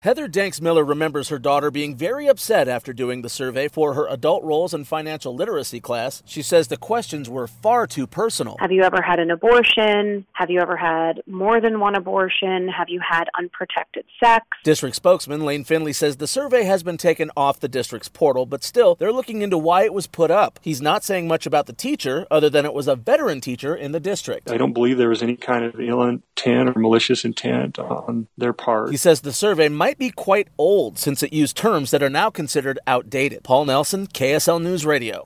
Heather Danks-Miller remembers her daughter being very upset after doing the survey for her adult roles and financial literacy class. She says the questions were far too personal. Have you ever had an abortion? Have you ever had more than one abortion? Have you had unprotected sex? District spokesman Lane Finley says the survey has been taken off the district's portal, but still, they're looking into why it was put up. He's not saying much about the teacher, other than it was a veteran teacher in the district. I don't believe there was any kind of ill intent or malicious intent on their part. He says the survey might be quite old since it used terms that are now considered outdated. Paul Nelson, KSL News Radio.